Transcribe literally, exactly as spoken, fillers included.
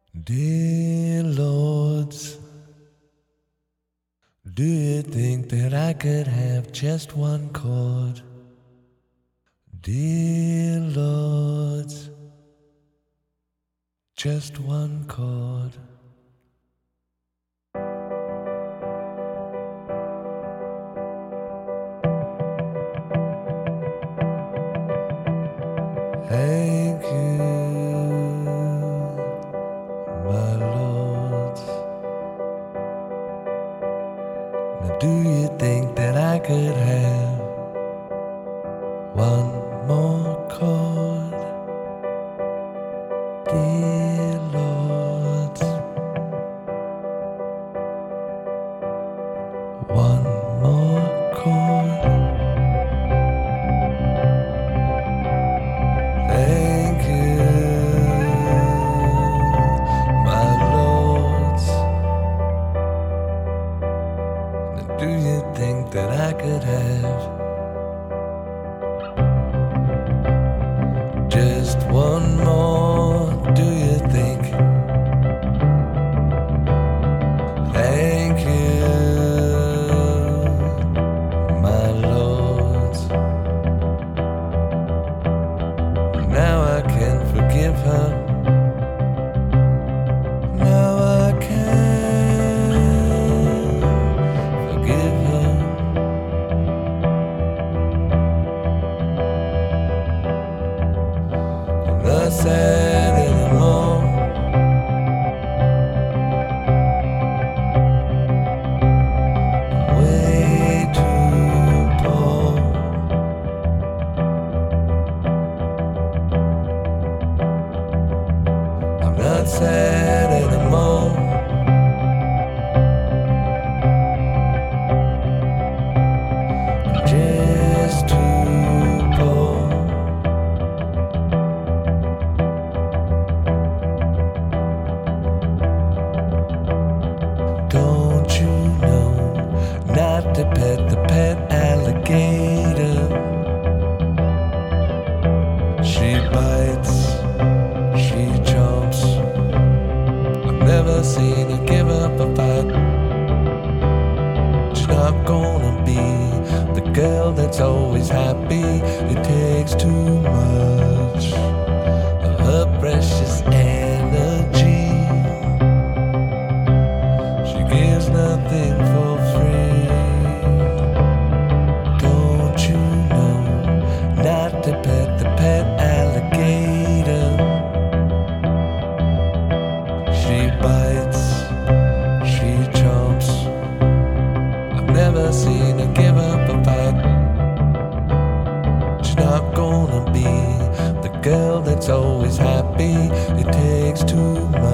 Dear Lords, do you think that I could have just one chord? Dear Lords, just one chord. Thank you, my lords. Now do you think that I could have one more chord? Dear lords, one more chord. Thank you, my lords. Now do you think that I could have just one more? Do you think? Thank you, my lords. Now I can forgive her. Now I can forgive her. I'm not sad anymore. I'm way too poor. I'm not sad anymore. I'm just too poor. Don't you know not to pet the pet alligator? She bites, she jumps. I've never seen her give up a fight. She's not gonna be the girl that's always happy. It takes too much of her precious energy. She gives nothing for free. Don't you know not to pet the pet alligator? She bites, she chomps. I've never seen her give up a fight. She's not gonna be the girl that's always happy. It takes too much